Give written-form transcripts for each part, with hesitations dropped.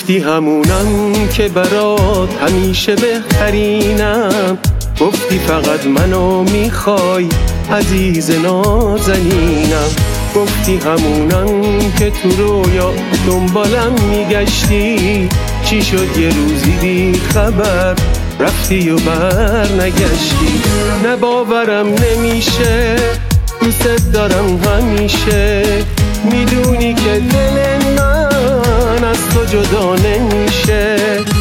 گفتی همونم که برات همیشه بهترینم، گفتی فقط منو میخوای عزیز نازنینم، گفتی همونم که تو رویا دنبالم میگشتی، چی شد یه روزی بی خبر رفتی و بر نگشتی. نه باورم نمیشه، دوست دارم همیشه، میدونی که دل من از تو جدا نمیشه.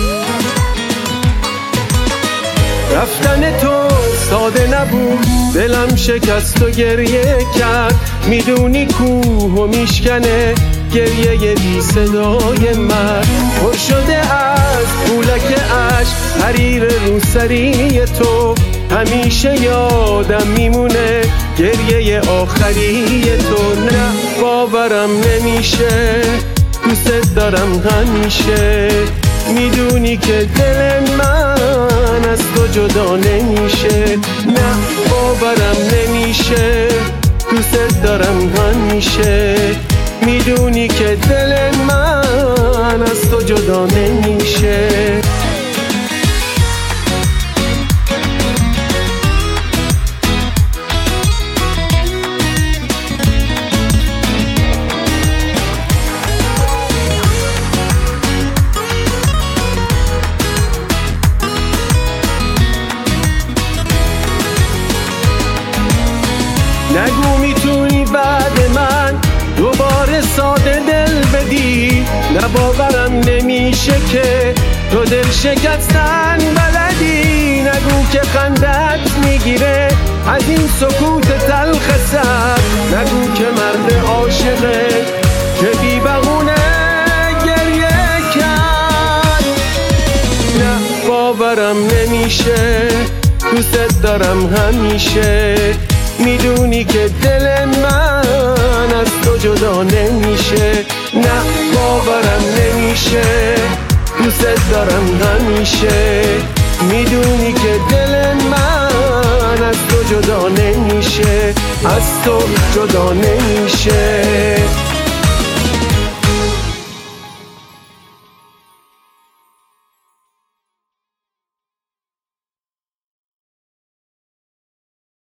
رفتن تو ساده نبود، دلم شکست و گریه کرد، میدونی کوه و میشکنه گریه بی صدای مرد. پر شده از پولک عشق حریر روسری تو، همیشه یادم میمونه گریه آخری تو. نه باورم نمیشه، دوست دارم همیشه، میدونی که دل من از تو جدا نمیشه. نه باورم نمیشه، دوست دارم همیشه، میدونی که دل من از تو جدا نمیشه. نگو میتونی بعد من دوباره ساده دل بدی، نه باورم نمیشه که تو دل شکستن بلدی. نگو که خندت میگیره از این سکوت تلخ سر، نگو که مرد عاشقه که بی بهونه گریه کرد. نه باورم نمیشه، دوست دارم همیشه، میدونی که دل من از تو جدا نمیشه. نه باورم نمیشه، دوست دارم همیشه، میدونی که دل من از تو جدا نمیشه، از تو جدا نمیشه.